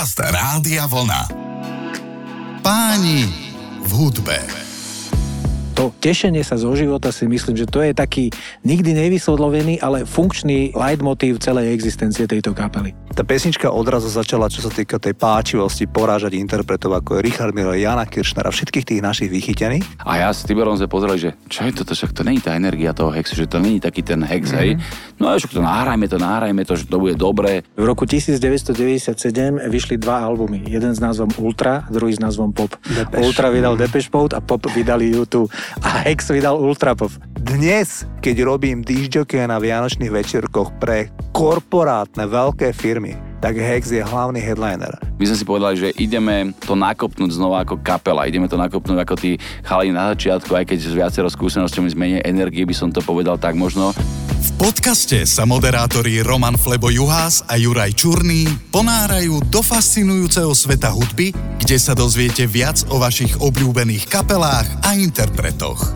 Podcast Rádia Vlna. Páni v hudbe. To tešenie sa zo života, si myslím, že to je taký nikdy nevysvetlený, ale funkčný leitmotív celej existencie tejto kapely. Tá pesnička odrazu začala, čo sa týka tej páčivosti, porážať interpretov, ako je Richard Miller, Jana Kiršner a všetkých tých našich vychytených. A ja s Tiborom sme pozreli, že čo je toto, však to není tá energia toho Hexu, že to není taký ten Hex, hej. No a však to nahrajme to, že to bude dobré. V roku 1997 vyšli dva albumy. Jeden s názvom Ultra, druhý s názvom Pop. Ultra vydal Depeche Mode a Pop vydali U2. A Hex vydal Ultra Pop. Dnes, keď robím discjokeja na vianočných večierkoch pre korporátne veľké firmy, tak Hex je hlavný headliner. My sme si povedali, že ideme to nakopnúť znova ako kapela, ideme to nakopnúť ako tí chalani na začiatku, aj keď s viacero skúsenosťami z menej energie by som to povedal tak možno. V podcaste sa moderátori Roman Flebo Juhás a Juraj Čurný ponárajú do fascinujúceho sveta hudby, kde sa dozviete viac o vašich obľúbených kapelách a interpretoch.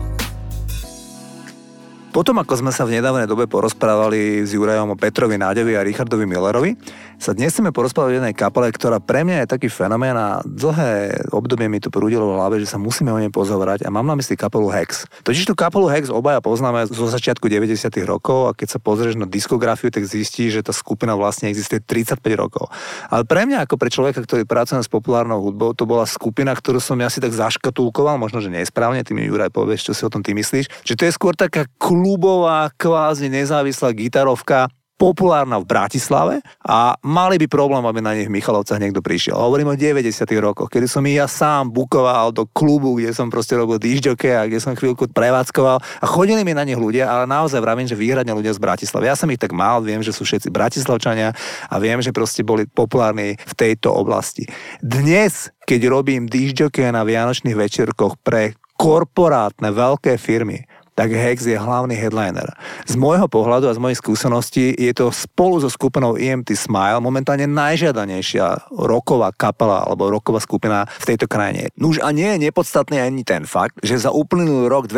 Potom, ako sme sa v nedávnej dobe porozprávali s Jurajom o Petrovi Náďovi a Richardovi Millerovi, sa dnes chceme porozprávať o jednej kapele, ktorá pre mňa je taký fenomén a dlhé obdobie mi to prúdilo v hlave, že sa musíme o nej pozorať a mám na mysli kapelu Hex. Totiž tú kapelu Hex obaja poznáme zo začiatku 90. rokov a keď sa pozrieš na diskografiu, tak zistíš, že tá skupina vlastne existuje 35 rokov. Ale pre mňa ako pre človeka, ktorý pracuje s populárnou hudbou, to bola skupina, ktorú som ja si tak zaškatulkoval, možno že nesprávne, ty mi Juraj povieš, čo si o tom ty myslíš, že to je skôr taká klubová, kvázi nezávislá gitarovka, populárna v Bratislave a mali by problém, aby na nich v Michalovcach niekto prišiel. Hovorím o 90. rokoch, kedy som ich ja sám bukoval do klubu, kde som proste robil discjokeja, kde som chvíľku prevádzkoval a chodili mi na nich ľudia, ale naozaj vravím, že výhradne ľudia z Bratislavy. Ja som ich tak mal, viem, že sú všetci Bratislavčania a viem, že proste boli populárni v tejto oblasti. Dnes, keď robím discjokeja na vianočných večierkoch pre korporátne veľké firmy, tak Hex je hlavný headliner. Z môjho pohľadu a z mojej skúsenosti je to spolu so skupinou EMT Smile momentálne najžiadanejšia rocková kapela alebo rocková skupina v tejto krajine. Nuž a nie je nepodstatný ani ten fakt, že za uplynulý rok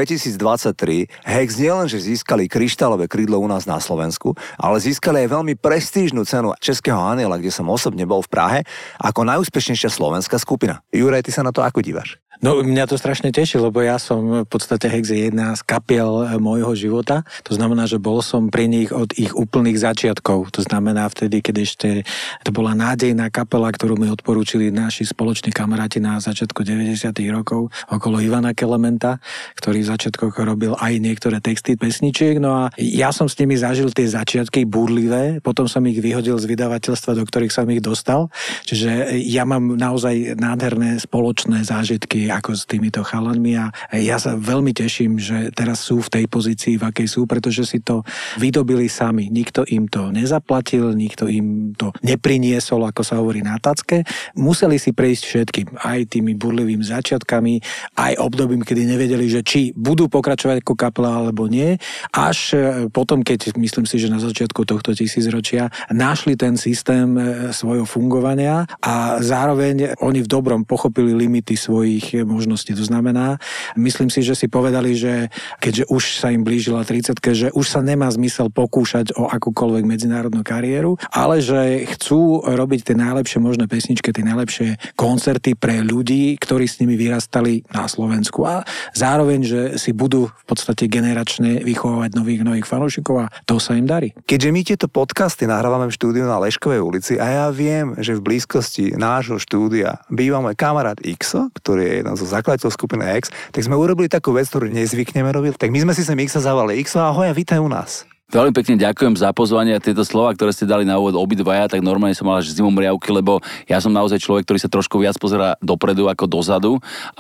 2023 Hex nielenže získali kryštálové krídlo u nás na Slovensku, ale získali aj veľmi prestížnu cenu Českého aniela, kde som osobne bol v Prahe, ako najúspešnejšia slovenská skupina. Juraj, ty sa na to ako dívaš? No, mňa to strašne teší, lebo ja som v podstate Hex je jedna z kapiel môjho života. To znamená, že bol som pri nich od ich úplných začiatkov. To znamená vtedy, keď ešte to bola nádejná kapela, ktorú mi odporúčili naši spoloční kamaráti na začiatku 90. rokov okolo Ivana Kelementa, ktorý v začiatkoch robil aj niektoré texty pesničiek. No a ja som s nimi zažil tie začiatky búrlivé, potom som ich vyhodil z vydavateľstva, do ktorých som ich dostal. Čiže ja mám naozaj nádherné spoločné zážitky ako s týmito chalanmi a ja sa veľmi teším, že teraz sú v tej pozícii, v akej sú, pretože si to vydobili sami. Nikto im to nezaplatil, nikto im to nepriniesol, ako sa hovorí na tacke. Museli si prejsť všetkým, aj tými burlivými začiatkami, aj obdobím, kedy nevedeli, že či budú pokračovať ako kapela alebo nie, až potom, keď myslím si, že na začiatku tohto tisícročia našli ten systém svojho fungovania a zároveň oni v dobrom pochopili limity svojich možností. To znamená, myslím si, že si povedali, že keďže už sa im blížila 30-ke, že už sa nemá zmysel pokúšať o akúkoľvek medzinárodnú kariéru, ale že chcú robiť tie najlepšie možné pesničky, tie najlepšie koncerty pre ľudí, ktorí s nimi vyrastali na Slovensku a zároveň, že si budú v podstate generačne vychovávať nových fanúšikov a to sa im darí. Keďže my tieto podcasty nahrávame v štúdiu na Leškovej ulici a ja viem, že v blízkosti nášho štúdia býva môj kamarát Xo, ktorý je jeden zo zakladateľov skupiny Hex, tak sme urobili takú vec, ktorú nezvykneme robiť. Tak my sme si sem Xa zavolali. Xo, ahoj a vítaj u nás. Veľmi pekne ďakujem za pozvanie a tieto slova, ktoré ste dali na úvod obidvaja, tak normálne som mal až zimomriavky, lebo ja som naozaj človek, ktorý sa trošku viac pozerá dopredu ako dozadu,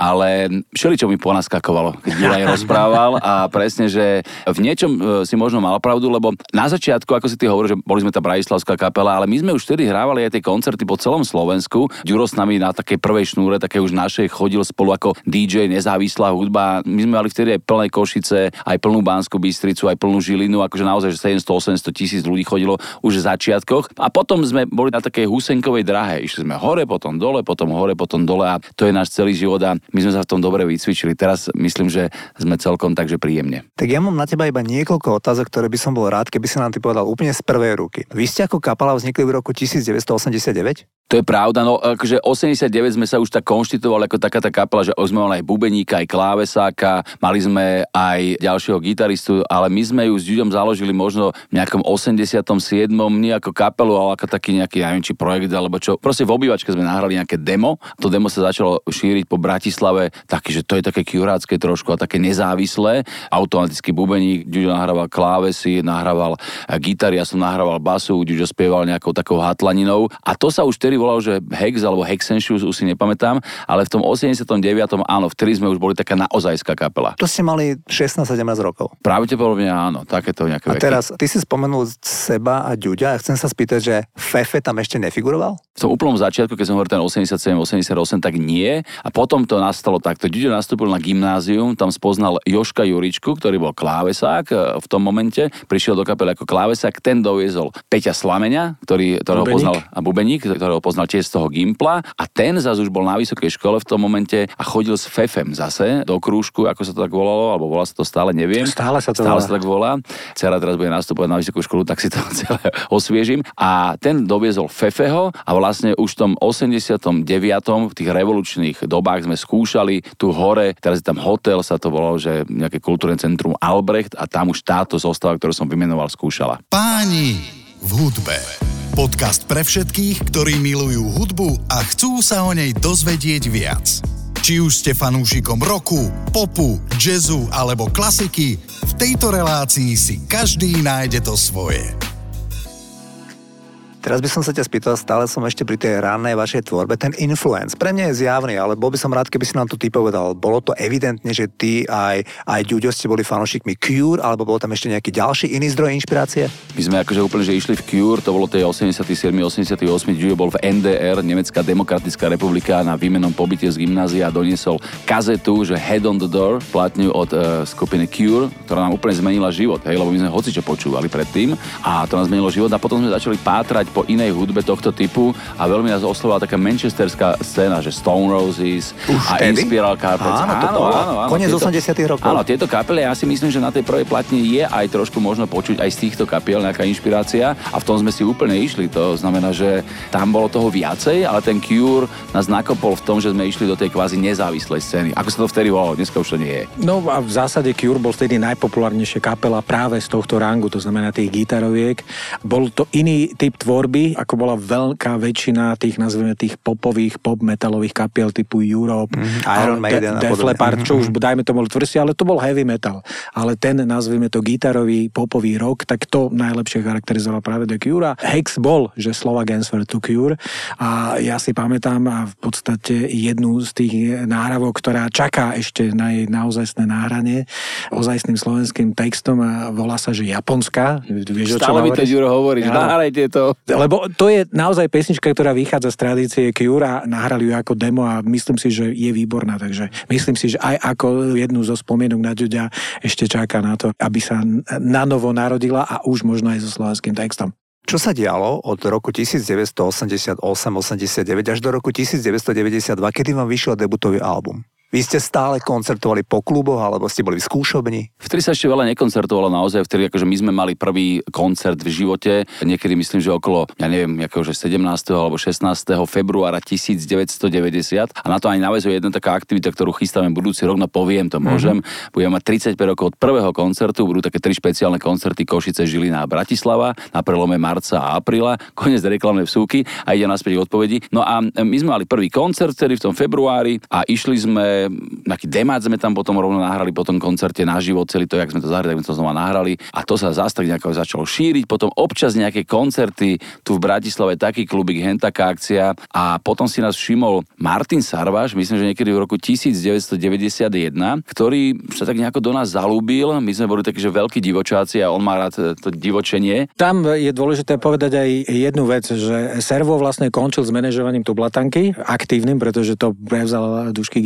ale všeličo mi ponaskakovalo, keď Juraj rozprával a presne, že v niečom si možno mal pravdu, lebo na začiatku, ako si ty hovoríš, že boli sme tá bratislavská kapela, ale my sme už vtedy hrávali aj tie koncerty po celom Slovensku. Ďuro s nami na takej prvej šnúre, také už našej, chodil spolu ako DJ, nezávislá hudba. My sme mali vtedy aj plné Košice, aj plnú Banskú Bystricu, aj plnú Žilinu, akože naozaj 700-800 tisíc ľudí chodilo už v začiatkoch a potom sme boli na takej husenkovej drahe. Išli sme hore, potom dole, potom hore, potom dole a to je náš celý život a my sme sa v tom dobre vycvičili. Teraz myslím, že sme celkom takže príjemne. Tak ja mám na teba iba niekoľko otázok, ktoré by som bol rád, keby si nám ty povedal úplne z prvej ruky. Vy ste ako kapela vznikli v roku 1989? To je pravda, no akože 89 sme sa už tak konštitovali ako taká tá kapela, že sme mali aj bubeníka, aj klávesáka, mali sme aj ďalšieho gitaristu, ale my sme ju s Ďuďom založili možno v nejakom 87. nie ako kapelu, ale ako taký nejaký, neviem, či projekt alebo čo. Proste v obývačke sme nahrali nejaké demo. To demo sa začalo šíriť po Bratislave, taký, že to je také kurácké trošku a také nezávislé. Automatický bubeník, Ďuďo nahrával klávesy, nahrával gitary, ja som nahrával basu, Ďuďo spieval nejakou takou hatlaninou. A to sa už vtedy volalo, že Hex alebo Hexenšus, už si nepamätám, ale v tom 89. áno, vtedy sme už boli taká naozajská kapela. To ste mali 16-17 rokov. Pravdepodobne áno, takéto nejaké veky. A teraz, ty si spomenul seba a Ďuďa, ja chcem sa spýtať, že Fefe tam ešte nefiguroval? V tom úplnom začiatku, keď som hovoril ten 87-88, tak nie. A potom to nastalo takto. Ďuďo nastúpil na gymnázium, tam spoznal Joška Juričku, ktorý bol klávesák v tom momente. Prišiel do kapely ako klávesák, ten doviezol Peťa Slameňa, ktorého poznal, a bubeník, ktorého poznal tiež z toho Gimpla. A ten zase už bol na vysokej škole v tom momente a chodil s Fefem zase do krúžku, ako sa to tak volalo, alebo volá sa to stále, neviem. Stále sa tak volá. Dcera teraz bude nastupovať na vysokú školu, tak si to celé osviežim. A ten doviezol Fefeho a vlastne už v tom 89. v tých revolučných dobách sme skúšali tu hore, teraz je tam hotel, sa to volalo, že nejaké kultúrne centrum Albrecht a tam už táto zostava, ktorú som vymenoval, skúšala. Páni v hudbe. Podcast pre všetkých, ktorí milujú hudbu a chcú sa o nej dozvedieť viac. Či už ste fanúšikom roku, popu, jazzu alebo klasiky, v tejto relácii si každý nájde to svoje. Teraz by som sa ťa spýtal, stále som ešte pri tej rannej vašej tvorbe, ten influence. Pre mňa je zjavný, ale bol by som rád, keby si nám to ty povedal. Bolo to evidentne, že ty aj Ďuďo ste boli fanúšikmi Cure, alebo bol tam ešte nejaký ďalší iný zdroj inšpirácie? My sme akože úplne, že išli v Cure, to bolo tej 87. 88. Ďuďo bol v NDR, Nemecká demokratická republika, na výmennom pobyte z gymnázia a doniesol kazetu, že Head on the Door, platňu od skupiny Cure, ktorá nám úplne zmenila život, hej, lebo my sme hocičo počúvali predtým a to nám zmenilo život a potom sme začali pátrať po inej hudbe tohto typu a veľmi nás oslovovala taká manchesterská scéna, že Stone Roses a Inspiral Carpets. Áno, koniec 80. rokov. Áno, tieto kapely, ja si myslím, že na tej prvej platni je aj trošku možno počuť aj z týchto kapiel nejaká inšpirácia a v tom sme si úplne išli. To znamená, že tam bolo toho viacej, ale ten Cure nás nakopol v tom, že sme išli do tej kvázi nezávislej scény. Ako sa to vtedy volalo, dneska už to nie je. No a v zásade Cure bol vtedy najpopulárnejšia kapela práve z tohto rangu, to znamená tých gitaroviek. Bol to iný typ tvorby, ako bola veľká väčšina tých, nazvime tých popových, pop-metalových kapiel typu Europe, Iron Maiden a Def Leppard, čo už dajme tomu tvrdšie, ale to bol heavy metal. Ale ten, nazvime to gitarový, popový rock, tak to najlepšie charakterizoval práve The Cure. Hex bol, že Slovak answer to Cure a ja si pamätám a v podstate jednu z tých náhrávok, ktorá čaká ešte na jej naozajstné náhranie ozajstným slovenským textom a volá sa, že Japonská. Vieš, stále mi to Ďuro hovorí, že nahrajte to. Lebo to je naozaj pesnička, ktorá vychádza z tradície Cure a nahrali ju ako demo a myslím si, že je výborná, takže myslím si, že aj ako jednu zo spomienok na Ďuďa ešte čaká na to, aby sa nanovo narodila a už možno aj so slovenským textom. Čo sa dialo od roku 1988-89 až do roku 1992, kedy vám vyšiel debutový album? Vy ste stále koncertovali po kluboch, alebo ste boli v skúšobni? Vtedy sa ešte veľa nekoncertovalo naozaj, vtedy akože my sme mali prvý koncert v živote, niekedy myslím, že okolo, ja neviem, akože 17. alebo 16. februára 1990 a na to aj naväzuje jedna taká aktivita, ktorú chystáme budúci rok, no poviem to, môžem. Budeme mať 35 rokov od prvého koncertu, budú také 3 špeciálne koncerty Košice, Žilina a Bratislava na prelome marca a apríla, koniec reklamnej vsúky a ide naspäť k odpovedi. No a my sme mali prvý koncert vtedy v tom februári a išli sme nejaký demát sme tam potom rovno nahrali po tom koncerte naživo, celý to, jak sme to zahrali, tak sme to znova nahrali a to sa zás tak nejako začalo šíriť, potom občas nejaké koncerty tu v Bratislave, taký klubík, hen taká akcia a potom si nás všimol Martin Sarvaš, myslím, že niekedy v roku 1991, ktorý sa tak nejako do nás zalúbil, my sme boli takí, že veľkí divočáci a on má rád to divočenie. Tam je dôležité povedať aj jednu vec, že Servo vlastne končil s manažovaním Tublatanky, aktívnym, pretože to prevzal Dušky Gertel a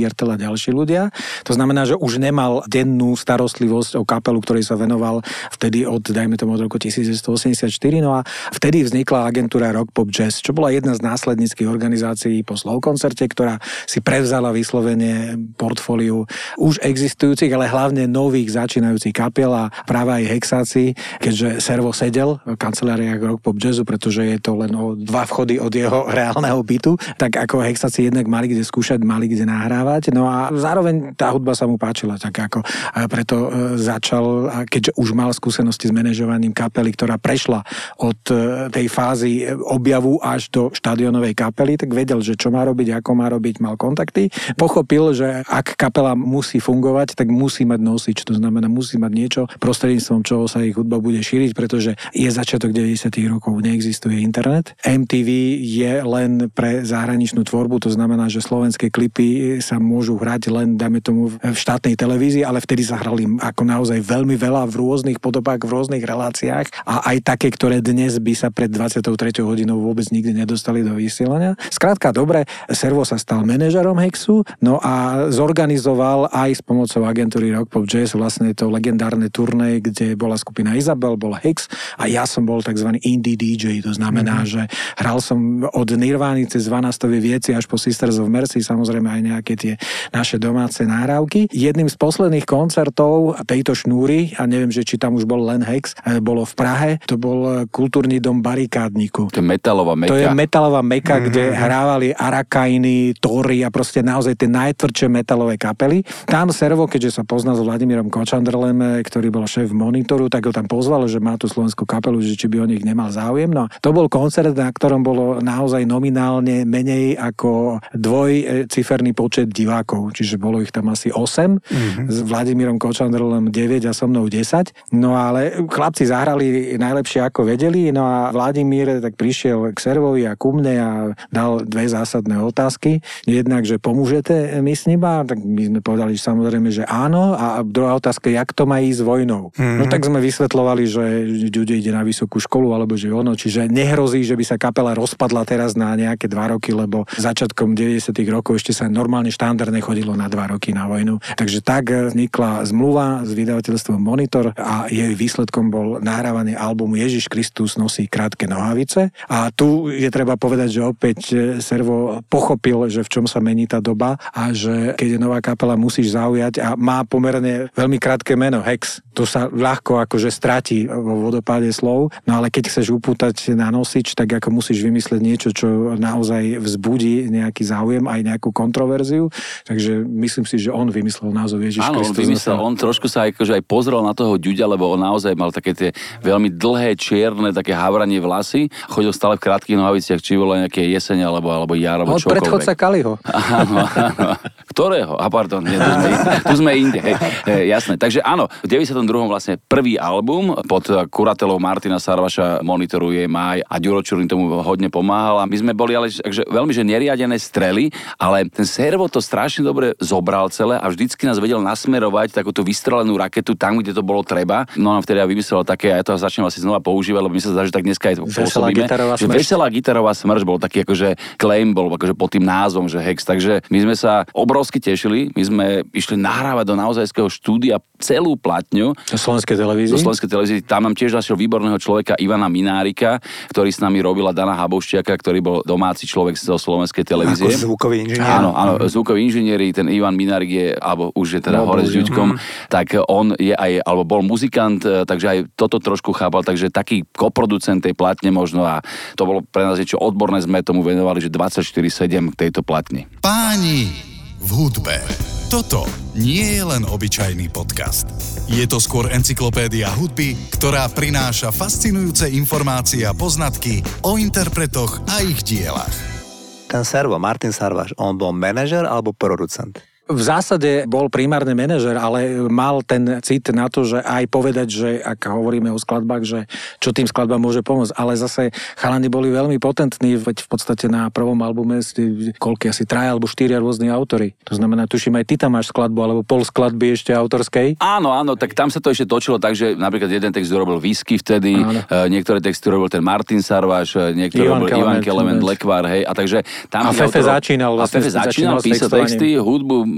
ďalší ľudia. To znamená, že už nemal dennú starostlivosť o kapelu, ktorej sa venoval vtedy dajme tomu od roku 1984. No a vtedy vznikla agentúra Rock Pop Jazz, čo bola jedna z následníckych organizácií po Slow koncerte, ktorá si prevzala vyslovene portfóliu už existujúcich, ale hlavne nových začínajúcich kapiel a práve aj Hexáci, keďže Servo sedel v kanceláriách Rock Pop Jazzu, pretože je to len o 2 vchody od jeho reálneho bytu, tak ako Hexáci jednak mali kde skúšať, mali kde nahrávať. No a zároveň tá hudba sa mu páčila, tak ako preto začal, keďže už mal skúsenosti s manažovaním kapely, ktorá prešla od tej fázy objavu až do štádionovej kapely, tak vedel, že čo má robiť, ako má robiť, mal kontakty. Pochopil, že ak kapela musí fungovať, tak musí mať nosič, to znamená, musí mať niečo, prostredníctvom čoho sa ich hudba bude šíriť, pretože je začiatok 90. rokov, neexistuje internet. MTV je len pre zahraničnú tvorbu, to znamená, že slovenské klipy sa môžu hrať len, dajme tomu, v štátnej televízii, ale vtedy sa hrali ako naozaj veľmi veľa v rôznych podobách, v rôznych reláciách a aj také, ktoré dnes by sa pred 23. hodinou vôbec nikdy nedostali do vysielania. Skrátka, dobre, Servo sa stal manažerom Hexu, no a zorganizoval aj s pomocou agentúry Rock Pop Jazz vlastne to legendárne turné, kde bola skupina Isabel, bol Hex a ja som bol tzv. Indie DJ, to znamená, že hral som od Nirvány cez 12 Vieci až po Sisters of Mercy, samozrejme aj nejaké tie naše domáce nahrávky. Jedným z posledných koncertov tejto šnúry, a neviem, že či tam už bol len Hex, bolo v Prahe, to bol kultúrny dom Barikádniku. To je metalová meka. To je metalová meka, kde hrávali Arakainy, Tory a proste naozaj tie najtvrdšie metalové kapely. Tam Servo, keďže sa pozná s Vladimírom Kočandrlem, ktorý bol šéf Monitoru, tak ho tam pozval, že má tú slovenskú kapelu, že či by o nich nemal záujem. No, to bol koncert, na ktorom bolo naozaj nominálne menej ako dvojciferný počet divákov, čiže bolo ich tam asi 8, s Vladimírom Kočandrlem 9 a so mnou 10. No ale chlapci zahrali najlepšie ako vedeli, no a Vladimír tak prišiel k Servovi a ku mne a dal 2 zásadné otázky. Jednak, že pomôžete mi s nima, tak my sme povedali, že samozrejme, že áno, a druhá otázka, jak to má ísť s vojnou. No tak sme vysvetľovali, že ľudia ide na vysokú školu, alebo že ono, čiže nehrozí, že by sa kapela rozpadla teraz na nejaké 2 roky, lebo začiatkom 90. rokov ešte sa normálne štandardne chodilo na 2 roky na vojnu. Takže tak vznikla zmluva s vydavateľstvom Monitor a jej výsledkom bol nahrávanie albumu Ježiš Kristus nosí krátke nohavice. A tu je treba povedať, že opäť Servo pochopil, že v čom sa mení tá doba a že keď je nová kapela, musíš zaujať a má pomerne veľmi krátke meno Hex. To sa ľahko akože stratí vo vodopáde slov, no ale keď chceš upútať na nosič, tak ako musíš vymyslieť niečo, čo naozaj vzbudí nejaký záujem, aj nejakú kontroverziu. Takže myslím si, že on vymyslel názov Ježiš Kristus. Áno, on vymyslel, on trošku sa akože aj pozrel na toho Ďuďa, lebo on naozaj mal také tie veľmi dlhé, čierne, také havranie vlasy, chodil stále v krátkych nohaviciach, či bolo nejaké jeseň alebo jar, alebo čokoľvek. Od predchodca Kaliho. Áno. Ktorého? Pardon, nie, tu sme inde. Jasné. Takže áno, v 92. vlastne prvý album pod kuratelou Martina Sarvaša monitoruje Maj a Ďuro Čurný tomu hodne pomáhal a my sme boli ale veľmi že neriadené strely, ale ten Servo to strašne dobre zobral celé a vždycky nás vedel nasmerovať takúto vystrelenú raketu tam, kde to bolo treba. No a vtedy ja vymyslel také, a ja to začnem asi znova používať, lebo mi sa zdá, že tak dneska aj pôsobíme. Veselá gitarová smrť bol taký akože claim, bol akože pod tým názvom, že Hex. Takže my sme sa obrovsky tešili, my sme išli nahrávať do naozajského štúdia celú platňu. Do Slovenskej televízie. Tam nám tiež našiel výborného človeka Ivana Minárika, ktorý s nami robil, a Dana Habovščiaka, ktorý bol domáci človek zo Slovenskej televízie. Ako zvukový inžinier. Áno, zvukový inžinieri, ten Ivan Minárik je, alebo už je teda hore s Ďuďkom, tak on je aj, alebo bol muzikant, takže aj toto trošku chápal, takže taký koproducent tej platne možno a to bolo pre nás niečo odborné, sme tomu venovali, že 24/7 k tejto platni. Páni v hudbe. Toto nie je len obyčajný podcast. Je to skôr encyklopédia hudby, ktorá prináša fascinujúce informácie a poznatky o interpretoch a ich dielach. Ten Servo, Martin Sarvaš, on bol manažer alebo producent? V zásade bol primárne manažer, ale mal ten cit na to, že aj povedať, že ak hovoríme o skladbách, že čo tým skladbám môže pomôcť. Ale zase chalani boli veľmi potentní, veď v podstate na prvom albume koľky asi 3 alebo 4 rôzni autori. To znamená, tuším, aj ty tam máš skladbu, alebo pol skladby ešte autorskej. Áno, tak tam sa to ešte točilo tak, že napríklad jeden text urobil Whisky vtedy, niektoré texty urobil ten Martin Sarvaš, niektoré urobil Ivan Kelement, Lekvár, hej, a takže tam a Fefe začínal písať texty, hudbu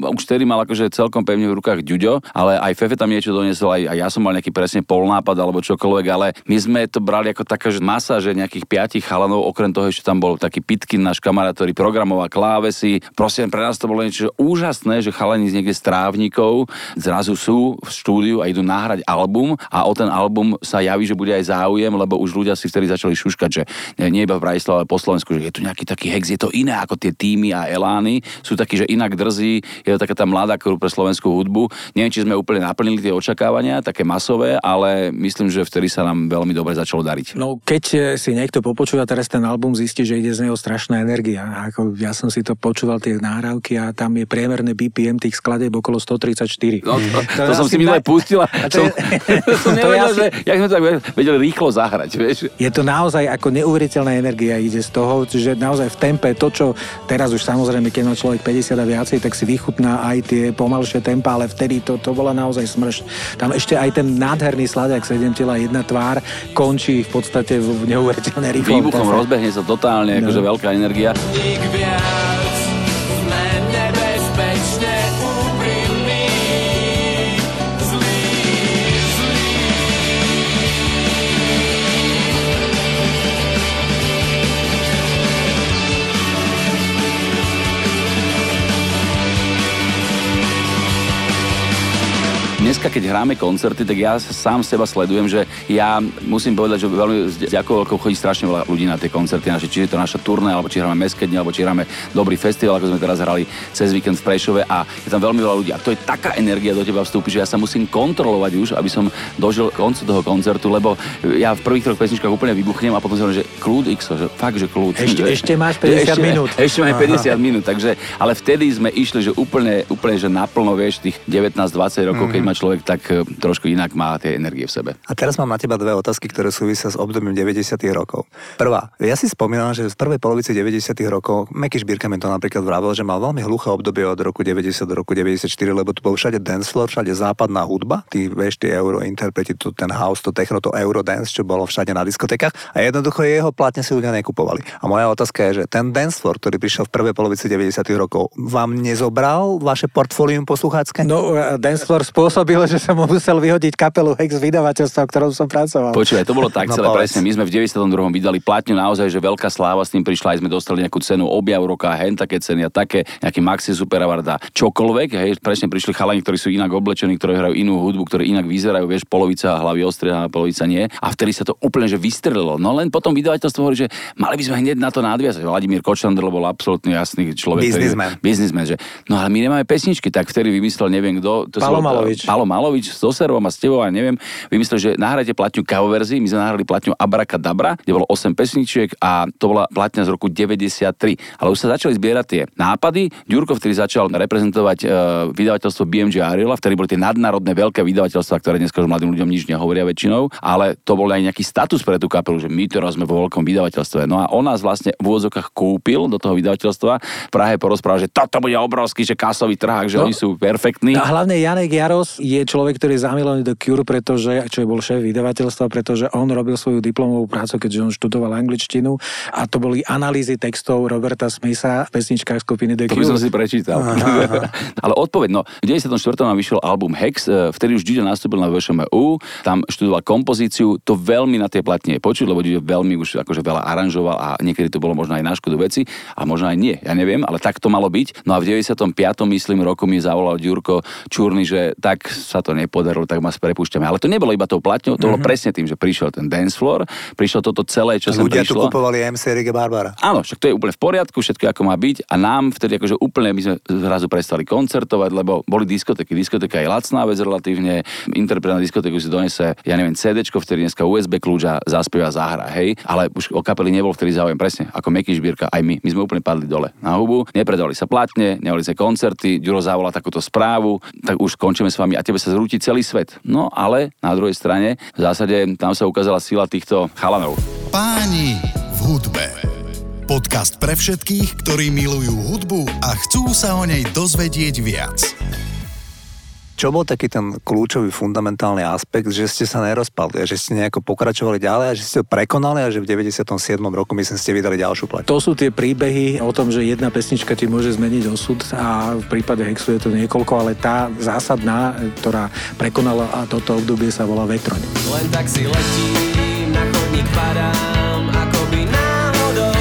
už vtedy mal akože celkom pevne v rukách Ďuďo, ale aj Fefe tam niečo doniesol, aj ja som mal nejaký presne polnápad alebo čokoľvek, ale my sme to brali ako taká že masa, že nejakých 5 chalanov, okrem toho ešte tam bol taký Pitkin, náš kamarát, ktorý programoval klávesy. Prosím, pre nás to bolo niečo úžasné, že chalani z niekde z Trávnikov zrazu sú v štúdiu a idú nahrať album a o ten album sa javí, že bude aj záujem, lebo už ľudia si vtedy začali šuškať, že nie iba v Bratislave, ale po Slovensku, že je tu nejaký taký hex, je to iné ako tie týmy a elány, sú takí, že inak drzí, je to taká tá mladá krv pre slovenskú hudbu. Neviem, či sme úplne naplnili tie očakávania, také masové, ale myslím, že vtedy sa nám veľmi dobre začalo dariť. No keď si niekto popočúva teraz ten album, zistí, že ide z neho strašná energia. Ako ja som si to počúval tie nahrávky a tam je priemerné BPM tých skladieb okolo 134. No, to som si minulé pustil a som nevedel, že jak sme to tak vedeli rýchlo zahrať, vieš. Je to naozaj ako neuveriteľná energia ide z toho, že naozaj v tempe to, čo teraz už samozrejme, keď má človek 50 a viacej, tak si vychutná aj tie pomalšie tempa, ale vtedy to bola naozaj smršť. Tam ešte aj ten nádherný sladiak 7 tela, jedna tvár končí v podstate v neuveriteľnej rýchlom tempe. Výbuchom rozbehne sa totálne, akože veľká energia. Dneska, keď hráme koncerty, tak ja sám seba sledujem, že ja musím povedať, že veľmi ďakujem, chodí strašne veľa ľudí na tie koncerty naše, či je to naša turné, alebo či hráme Mestské dni, alebo či hráme dobrý festival, ako sme teraz hrali cez víkend v Prešove a je tam veľmi veľa ľudí. A to je taká energia do teba vstúpi, že ja sa musím kontrolovať už, aby som dožil koncu toho koncertu, lebo ja v prvých 3 pesničkách úplne vybuchnem a potom si hovorím, že kľud Xo, že fakt, že kľud. Ešte máš 50 minút. Ešte máme 50 minút, takže, ale vtedy sme išli, že úplne že naplno, vieš, tých 19-20 rokov, keď má človek tak trošku inak má tie energie v sebe. A teraz mám na teba 2 otázky, ktoré súvisia s obdobím 90. rokov. Prvá, ja si spomínam, že v prvej polovici 90. rokov Meky Šbírka mi to napríklad vravel, že mal veľmi hluché obdobie od roku 90 do roku 94, lebo tu bol všade dance floor, všade západná hudba, tí vieš, tie eurointerpreti, ten house, to techno, to eurodance, čo bolo všade na diskotékach a jednoducho jeho platne si ľudia nekupovali. A moja otázka je, že ten dance floor, ktorý prišiel v prvej polovici 90. rokov, vám nezobral vaše portfólium posluchácké? No, dance floor spôsobil, že som musel vyhodiť kapelu Hex vydavateľstva, v ktorom som pracoval. Počúvaj, to bolo tak celé presne. My sme v 92. vydali platňu, naozaj, že veľká sláva s tým prišla, aj sme dostali nejakú cenu objav roka, hen také ceny a také, nejaký Maxi Super Award a čokoľvek, hej, presne prišli chalani, ktorí sú inak oblečení, ktorí hrajú inú hudbu, ktorí inak vyzerajú, vieš, polovica hlavy ostriehaná, polovica nie. A vtedy sa to úplne že vystrelilo. No len potom vydavateľstvo hovorí, že mali by sme hneď na to nadviazať. Vladimír Kočandr bol absolútne jasný človek, biznismen, že no ale my nemáme pesničky, tak vtedy vymyslel neviem kto, Palo Malovič so Servom a s tebou a neviem, vymyslel, že nahrajte platňu cover verzii, my sme nahrali platňu Abrakadabra, kde bolo 8 pesničiek a to bola platňa z roku 93. Ale už sa začali zbierať tie nápady. Ďurko vtedy začal reprezentovať vydavateľstvo BMG Ariela, vtedy boli tie nadnárodné veľké vydavateľstvá, ktoré dneska už mladým ľuďom nič nehovoria väčšinou, ale to bol aj nejaký status pre tú kapelu, že my teraz sme vo veľkom vydavateľstve. No a on nás vlastne v úvodzokách kúpil do toho vydavateľstva. V Prahe porozprával, že toto bude obrovský, že kasový trhák, že oni sú perfektní. A hlavne Janek Jaros je človek, ktorý je zamilovaný do Cure, pretože, čo bol šéf vydavateľstva, pretože on robil svoju diplomovú prácu, keďže on študoval angličtinu a to boli analýzy textov Roberta Smitha v pesničkách skupiny The Cure. To by som si prečítal. Ale odpoveď, no, v 94. nám vyšiel album Hex, vtedy už Ďuďo nastúpil na VŠMU, tam študoval kompozíciu, to veľmi na tej platne počuť, lebo Ďuďo veľmi už akože veľa aranžoval a niekedy to bolo možno aj na škodu veci, a možno aj nie, ja neviem, ale tak to malo byť. No a v 95. myslím roku mi zavolal Ďurko Čurny, že tak sa to nepodarilo, tak ma prepúšťame. Ale to nebolo iba tou platňou, to bolo presne tým, že prišiel ten dance floor, prišlo toto celé, čo sem prišlo. Ľudia tu kupovali MC Riga Barbara. Áno, však to je úplne v poriadku, všetko ako má byť a nám vtedy akože úplne my sme zrazu prestali koncertovať, lebo boli diskotéky. Diskotéka je lacná vec relatívne, interpret na diskotéku si donese, ja neviem, CDčko, vtedy dneska USB kľúč a zaspieva, zahra, hej, ale už o kapely nebol vtedy záujem, presne, ako Meky Šbírka, aj my sme úplne padli dole na hubu, nepredali sa platne, nemali sme koncerty, Ďuro zavolá takúto správu, tak už skončíme s vami a tebe sa zrúti celý svet. No ale na druhej strane v zásade tam sa ukázala sila týchto chalanov. Páni v hudbe. Podcast pre všetkých, ktorí milujú hudbu a chcú sa o nej dozvedieť viac. Čo bol taký ten kľúčový fundamentálny aspekt, že ste sa nerozpadli, že ste nejako pokračovali ďalej a že ste to prekonali a že v 97. roku myslím ste vydali ďalšiu plať? To sú tie príbehy o tom, že jedna pesnička ti môže zmeniť osud a v prípade Hexu je to niekoľko, ale tá zásadná, ktorá prekonala a toto obdobie sa volá Vetroň. Len tak si letím, na chodník padám, akoby náhodou.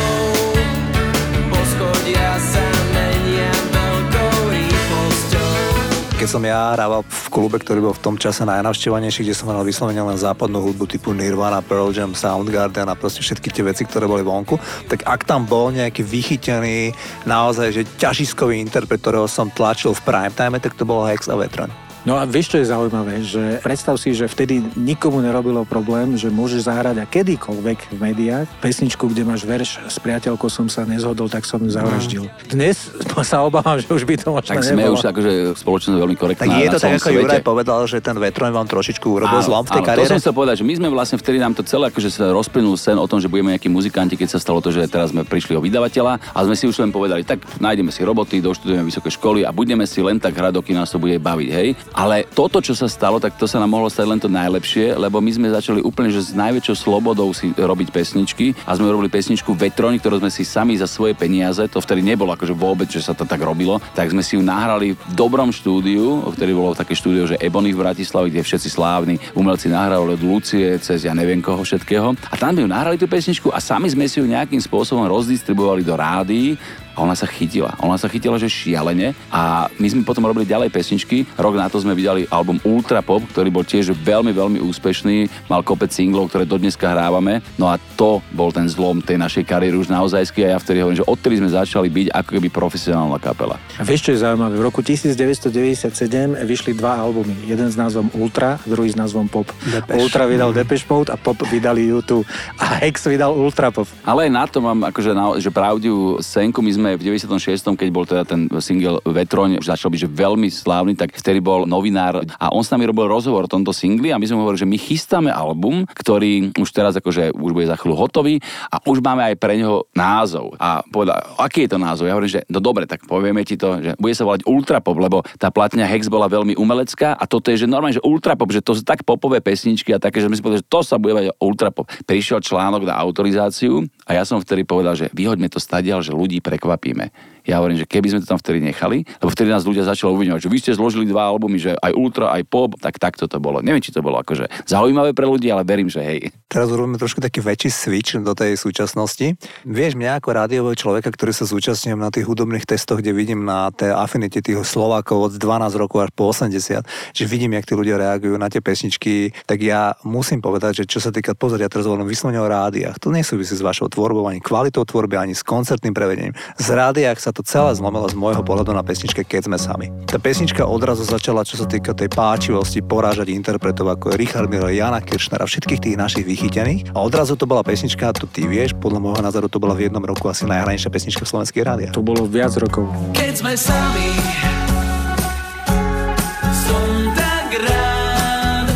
Poschodia sa menia veľkou rýchlosťou. Keď som ja hrával v klube, ktorý bol v tom čase najnavštevovanejší, kde som hral vyslovene len západnú hudbu typu Nirvana, Pearl Jam, Soundgarden a proste všetky tie veci, ktoré boli vonku, tak ak tam bol nejaký vychytený, naozaj, že ťažiskový interpret, ktorého som tlačil v prime time, tak to bolo Hex a Vetroň. No a vieš, čo je zaujímavé, že predstav si, že vtedy nikomu nerobilo problém, že môžeš zahrať a kedykoľvek v médiách pesničku, kde máš verš s priateľkou som sa nezhodol, tak som ju zavraždil. Dnes sa obávam, že už by to možno tak sme nebolo. už akože spoločnosť veľmi korektná. Tak je to na tak, ako svete. Juraj povedal, že ten Vetroň vám trošičku urobil zlom v tej kariére? To som chcel povedať, že my sme vlastne vtedy nám to celé akože sa rozplynul sen o tom, že budeme nejakí muzikanti, keď sa stalo to, že teraz sme prišli o vydavateľa a sme si už len povedali, tak nájdeme si roboty, doštudujeme vysoké školy a budeme si len tak hrať, dokým nás to bude baviť, hej. Ale toto, čo sa stalo, tak to sa nám mohlo stať len to najlepšie, lebo my sme začali úplne že s najväčšou slobodou si robiť pesničky a sme robili pesničku Vetroň, ktorú sme si sami za svoje peniaze, to vtedy nebolo akože vôbec, že sa to tak robilo, tak sme si ju nahrali v dobrom štúdiu, vtedy bolo také štúdio, že Ebony v Bratislave, kde všetci slávni umelci nahrávali od Lucie cez ja neviem koho všetkého. A tam sme ju nahrali tú pesničku a sami sme si ju nejakým spôsobom rozdistribuovali do rádií. A ona sa chytila. Ona sa chytila, že šialene. A my sme potom robili ďalej pesničky. Rok na to sme vydali album Ultra Pop, ktorý bol tiež veľmi, veľmi úspešný. Mal kopec singlov, ktoré dodneska hrávame. No a to bol ten zlom tej našej kariéry už naozajsky. A ja vtedy hovorím, že odtedy sme začali byť ako keby profesionálna kapela. A vieš, čo je zaujímavé? V roku 1997 vyšli dva albumy. Jeden s názvom Ultra, druhý s názvom Pop. Depeche. Ultra vydal Depeche Mode a Pop vydali U2. A Hex vydal Ultra Pop. Ale aj na to mám akože že pravdivú senku. My sme v 96., keď bol teda ten single Vetroň, už začal byť že veľmi slávny, tak vtedy bol novinár a on s nami robil rozhovor o tomto singli a my sme hovorili, že my chystáme album, ktorý už teraz akože už bude za chvíľu hotový a už máme aj pre neho názov. A povedal, aký je to názov? Ja hovorím, že no dobre, tak povieme ti to, že bude sa volať Ultra Pop, lebo tá platňa Hex bola veľmi umelecká a toto je, že normálne, že Ultra Pop, že to sú tak popové pesničky a také, že my si povedali, že to sa bude volať Ultra Pop. Prišiel článok na autorizáciu a ja som vtedy povedal, že vyhoďme to stadiaľ, že ľudí prekvapíme. Ja hovorím, že keby sme to tam vtedy nechali, lebo vtedy nás ľudia začali uvidieť, že vy ste zložili dva albumy, že aj Ultra, aj Pop, tak takto to bolo. Neviem, či to bolo akože zaujímavé pre ľudí, ale verím, že hej. Teraz urobíme trošku taký väčší switch do tej súčasnosti. Vieš, mňa ako rádiového človeka, ktorý sa zúčastňujem na tých hudobných testoch, kde vidím na tej afinite tých Slovákov od 12 rokov až po 80, že vidím, jak tí ľudia reagujú na tie pesničky, tak ja musím povedať, že čo sa týka pozoria, teraz hovorím vyslovene o rádiách, to nesúvisí s vašou tvorbou, ani kvalitou tvorby, ani s koncertným prevedením. Z rádiách sa to celé zlomilo z môjho pohľadu na pesničke Keď sme sami. Tá pesnička odrazu začala, čo sa týka tej páčivosti, porážať interpretov ako je Richard Miller, Jana Kiršner a všetkých tých našich vychytených. A odrazu to bola pesnička, to ty vieš, podľa môjho názoru to bola v jednom roku asi najhranejšia pesnička v slovenských rádiách. To bolo viac rokov. Keď sme sami, som tak rád.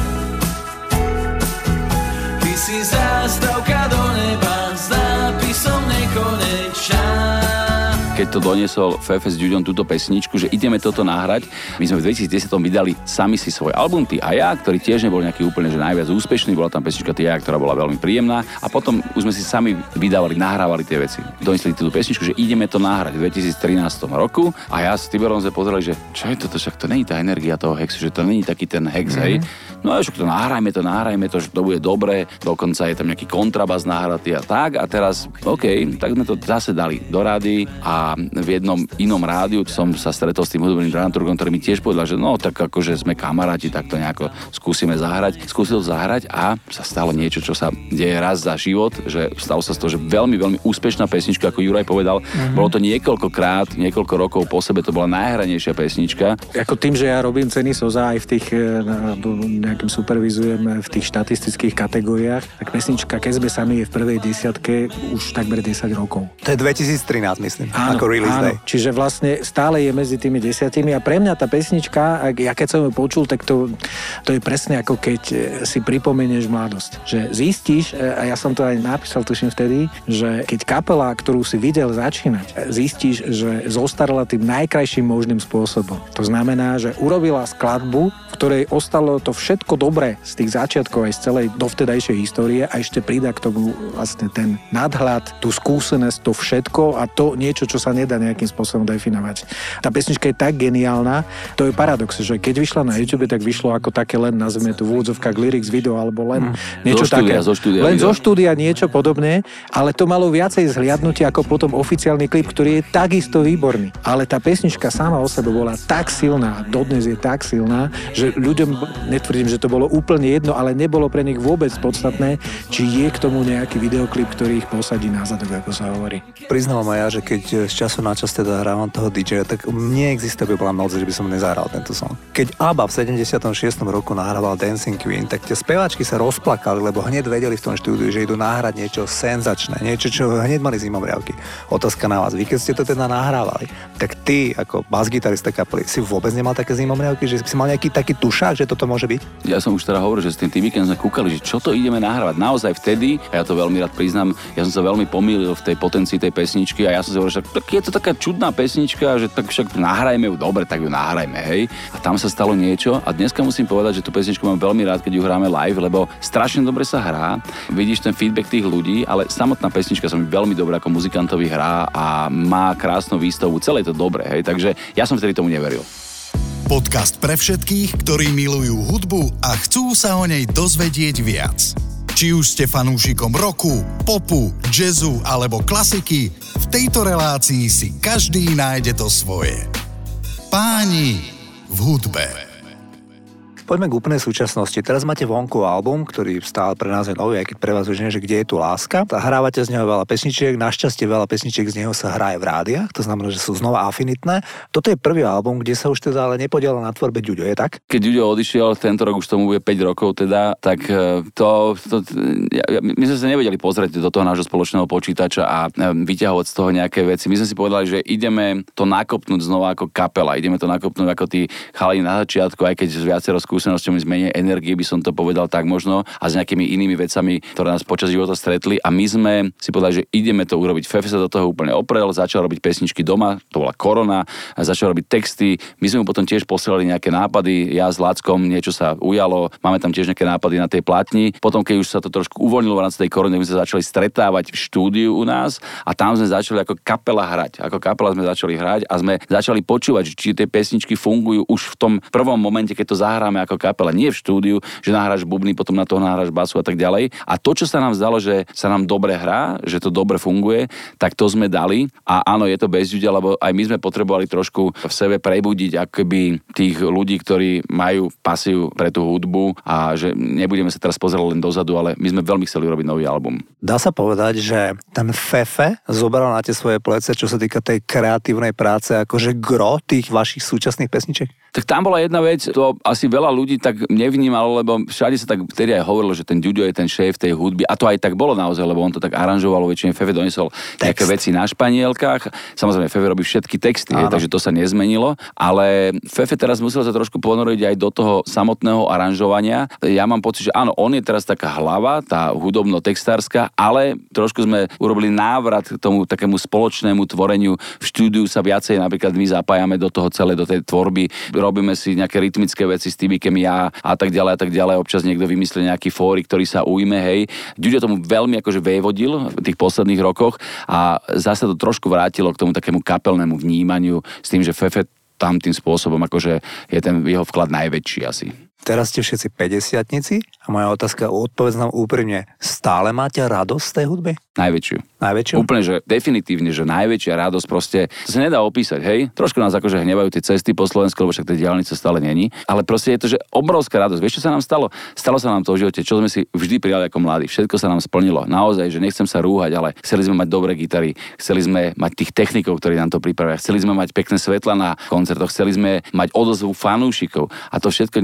Ty si zástavka do neba s nápisom nekonečná. Keď to doniesol Fefe s Ďuďom túto pesničku, že ideme toto nahrať. My sme v 2010 vydali sami si svoj album, Ty a ja, ktorý tiež nebol nejaký úplne že najviac úspešný, bola tam pesnička Ty a ja, ktorá bola veľmi príjemná a potom už sme si sami vydávali, nahrávali tie veci. Doniesli túto pesničku, že ideme to nahrať v 2013 roku a ja s Tiborom sme pozerali, že čo je toto, však to není tá energia toho Hexu, že to není taký ten Hex, hej. No a však to nahrajme to, že to bude dobre, dokonca je tam nejaký kontrabas nahratý a tak a teraz, OK, tak sme to zase dali do rády a v jednom inom rádiu som sa stretol s tým hudobným dramaturgom, ktorý mi tiež povedal, že no tak akože sme kamaráti, tak to nejako skúsime zahrať. Skúsil zahrať a sa stalo niečo, čo sa deje raz za život, že stalo sa z toho, že veľmi, veľmi úspešná pesnička, ako Juraj povedal, bolo to niekoľkokrát, niekoľko rokov po sebe, to bola najhranejšia pesnička. Ako tým, že ja robím ceny SOZA aj v tých, nejakým supervizujem v tých štatistických kategóriách, tak pesnička Keď sme sami je v prvej desiatke už takmer 10 rokov. To je 2013, myslím. Áno, ako release day. Čiže vlastne stále je medzi tými 10 a pre mňa tá pesnička, ja keď som ju počul, tak to je presne ako keď si pripomenieš mladosť. Že zistíš, a ja som to aj napísal tuším vtedy, že keď kapela, ktorú si videl začínať, zistíš, že zostarala tým najkrajším možným spôsobom. To znamená, že urobila skladbu, v ktorej ostalo to všetko dobré z tých začiatkov aj z celej dovtedajšej histórie a ešte pridá k tomu vlastne ten nadhľad, tú skúsenosť, to všetko a to niečo, čo sa nedá nejakým spôsobom definovať. Tá pesnička je tak geniálna, to je paradox, že keď vyšla na YouTube, tak vyšlo ako také len, nazvime to v úvodzovkách lyrics video, alebo len niečo také. Len zo štúdia niečo podobné, ale to malo viacej zhliadnutia ako potom oficiálny klip, ktorý je takisto výborný. Ale tá pesnička sama o sebe bola tak silná, dodnes je tak silná, že ľuďom, netvrdím, že to bolo úplne jedno, ale nebolo pre nich vôbec podstatné, či je k tomu nejaký videoklip, ktorý ich posadí na zadok, ako sa hovorí. Priznávam aj ja, že keď z času na čas teda hrávam toho DJ, tak neexistuje bola noc, že by som nezahral tento song. Keď ABBA v 76. roku nahrával Dancing Queen, tak tie speváčky sa rozplakali, lebo hneď vedeli v tom štúdiu, že idú nahrať niečo senzačné, niečo, čo hneď mali zimomriavky. Otázka na vás, vy keď ste to teda nahrávali, tak ty ako basgitarista kapely si vôbec nemal také zimomriavky, že si mal nejaký taký tušák, že toto môže byť? Ja som už teda hovoril, že s tým víkendom sme kúkali, že čo to ideme nahrávať. Naozaj vtedy, a ja to veľmi rád priznám, ja som sa veľmi pomýlil v tej potencii tej pesničky a ja som si hovoril, že je to taká čudná pesnička, že tak však nahrajme ju, dobre, tak ju nahrajme, hej. A tam sa stalo niečo a dneska musím povedať, že tú pesničku mám veľmi rád, keď ju hráme live, lebo strašne dobre sa hrá. Vidíš ten feedback tých ľudí, ale samotná pesnička sa mi veľmi dobre ako muzikantovi hrá a má krásnu výstavu, celé je to dobré, hej. Takže ja som vtedy tomu neveril. Podcast pre všetkých, ktorí milujú hudbu a chcú sa o nej dozvedieť viac. Či už ste fanúšikom roku, popu, jazzu alebo klasiky, v tejto relácii si každý nájde to svoje. Páni v hudbe. Poďme k úplnej súčasnosti. Teraz máte vonku album, ktorý stále pre nás je nový, aj keď pre vás už nie, že kde je tu láska. Hrávate z neho veľa pesničiek, našťastie veľa pesničiek z neho sa hraje v rádiách, to znamená, že sú znova afinitné. Toto je prvý album, kde sa už teda ale nepodielal na tvorbe Ďuďo, je tak? Keď Ďuďo odišiel, tento rok už tomu bude 5 rokov teda, tak my sme sa nevedeli pozrieť do toho nášho spoločného počítača a vyťahovať z toho nejaké veci. My sme si povedali, že ideme to nakopnúť znova ako kapela, ideme to nakopnúť ako tí chalani na začiatku, aj keď viacero skúsenosťami zmene energie, by som to povedal tak možno, a s nejakými inými vecami, ktoré nás počas života stretli. A my sme si povedali, že ideme to urobiť. Fefe sa do toho úplne oprel, začal robiť pesničky doma, to bola korona, a začal robiť texty. My sme mu potom tiež posielali nejaké nápady, ja s Lackom, niečo sa ujalo, máme tam tiež nejaké nápady na tej platni. Potom, keď už sa to trošku uvoľnilo v rámci tej korony, my sme začali stretávať v štúdiu u nás a tam sme začali ako kapela hrať. Ako kapela sme začali hrať a sme začali počúvať, či tie pesničky fungujú už v tom prvom momente, keď to zahráme ako kapela, nie v štúdiu, že nahráš bubny, potom na toho nahráš basu a tak ďalej. A to, čo sa nám zdalo, že sa nám dobre hrá, že to dobre funguje, tak to sme dali. A áno, je to bez Ďuďa, lebo aj my sme potrebovali trošku v sebe prebudiť akoby tých ľudí, ktorí majú pasiu pre tú hudbu a že nebudeme sa teraz pozerať len dozadu, ale my sme veľmi chceli robiť nový album. Dá sa povedať, že ten Fefe zobral na tie svoje plece, čo sa týka tej kreatívnej práce, akože gro tých vašich súčasných pesničiek? Tak tam bola jedna vec, to asi veľa ľudí tak nevnímalo, lebo všade sa tak vtedy aj hovorilo, že ten Ďuďo je ten šéf tej hudby a to aj tak bolo naozaj, lebo on to tak aranžoval, väčšine Fefe donesol nejaké veci na španielkách. Samozrejme Fefe robí všetky texty, takže to sa nezmenilo, ale Fefe teraz musel sa trošku ponoriť aj do toho samotného aranžovania. Ja mám pocit, že áno, on je teraz taká hlava, tá hudobno-textárska, ale trošku sme urobili návrat k tomu takému spoločnému tvoreniu. V štúdiu sa viacej napríklad my zapájame do toho celé, do tej tvorby. Robíme si nejaké rytmické veci s Tibikem, ja a tak ďalej. Občas niekto vymyslí nejaký fórik, ktorý sa ujme, hej. Ďuďo tomu veľmi akože vévodil v tých posledných rokoch a zase to trošku vrátilo k tomu takému kapelnému vnímaniu s tým, že Fefe tam tým spôsobom akože je ten jeho vklad najväčší asi. Teraz ste všetci 50-tnici a moja otázka, odpovedz nám úprimne, stále máte radosť z tej hudby? Najväčšiu? Úplne, že definitívne, že najväčšia radosť proste, to sa nedá opísať, hej? Trošku nás akože hnevajú tie cesty po Slovensku, lebo však tie diaľnice stále není, ale proste je to, že obrovská radosť. Vieš, čo sa nám stalo? Stalo sa nám to v živote, čo sme si vždy prijali ako mladí. Všetko sa nám splnilo. Naozaj, že nechcem sa rúhať, ale chceli sme mať dobré gitary, chceli sme mať tých technikov, ktorí nám to pripravia, chceli sme mať pekné svetla na koncertoch, chceli sme mať odozvu fanúšikov a to všetko dneska je pri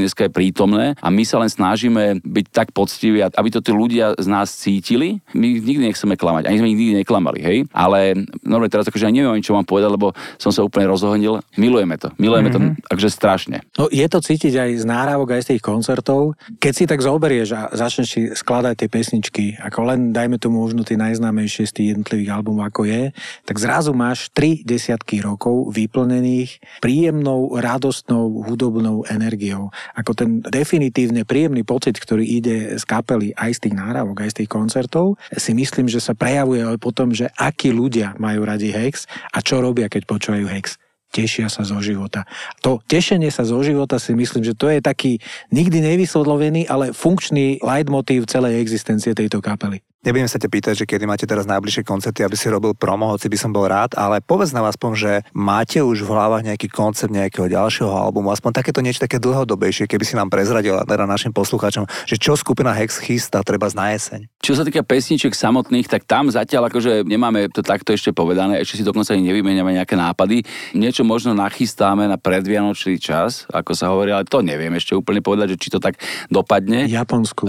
prítomné a my sa len snažíme byť tak poctiví, aby to tí ľudia z nás cítili. My nikdy nechceme klamať, ani sme nikdy neklamali, hej? Ale normálne teraz akože ja neviem, čo mám povedať, lebo som sa úplne rozohnil. Milujeme to, takže strašne. No je to cítiť aj z náhrávok, aj z tých koncertov. Keď si tak zoberieš a začneš si skladať tie pesničky, ako len dajme tomu možno tie najznámejšie z tých jednotlivých albumov, ako je, tak zrazu máš 30 rokov vyplnených príjemnou, radostnou, hudobnou energiou. Ako ten definitívne príjemný pocit, ktorý ide z kapely aj z tých nahrávok, aj z tých koncertov, si myslím, že sa prejavuje aj potom, že akí ľudia majú radi Hex a čo robia, keď počúvajú Hex. Tešia sa zo života. To tešenie sa zo života si myslím, že to je taký nikdy nevyslovený, ale funkčný leitmotív celej existencie tejto kapely. Nebudem sa ťa pýtať, že kedy máte teraz najbližšie koncerty, aby si robil promo, hoci by som bol rád, ale povedz nám aspoň, že máte už v hlavách nejaký koncept nejakého ďalšieho albumu, aspoň takéto niečo také dlhodobejšie, keby si nám prezradil teda našim poslucháčom, že čo skupina Hex chystá treba na jeseň. Čo sa týka pesničiek samotných, tak tam zatiaľ akože nemáme to takto ešte povedané, ešte si dokonca ani nevymeniame nejaké nápady. Niečo možno nachystáme na predvianočný čas, ako sa hovorí, ale to neviem ešte úplne povedať, že či to tak dopadne. Japonsku,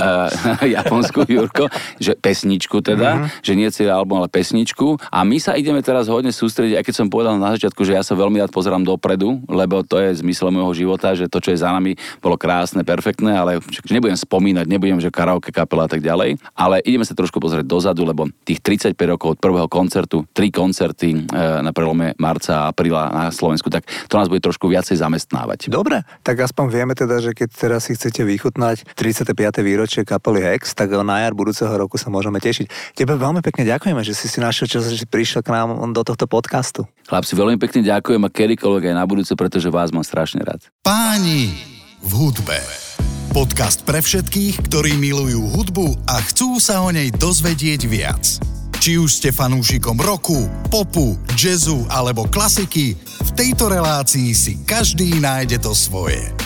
Jurko, že pesničku teda, že nie celý album, ale pesničku. A my sa ideme teraz hodne sústrediť, aj keď som povedal na začiatku, že ja sa veľmi rád pozerám dopredu, lebo to je zmysel môjho života, že to, čo je za nami, bolo krásne, perfektné, ale nebudem spomínať, nebudem, že karaoke kapela a tak ďalej, ale ideme sa trošku pozrieť dozadu, lebo tých 35 rokov od prvého koncertu, 3 koncerty na prelome marca a apríla na Slovensku, tak to nás bude trošku viacej zamestnávať. Dobre, tak aspoň vieme teda, že keď teraz si chcete vychutnať 35. výročie kapely Hex, tak na jar budúceho roku sa môžeme tešiť. Tebe veľmi pekne ďakujeme, že si našiel čas, že si prišiel k nám do tohto podcastu. Chlapci, veľmi pekne ďakujem a kedykoľvek aj na budúce, pretože vás mám strašne rád. Páni v hudbe. Podcast pre všetkých, ktorí milujú hudbu a chcú sa o nej dozvedieť viac. Či už ste fanúšikom roku, popu, jazzu alebo klasiky, v tejto relácii si každý nájde to svoje.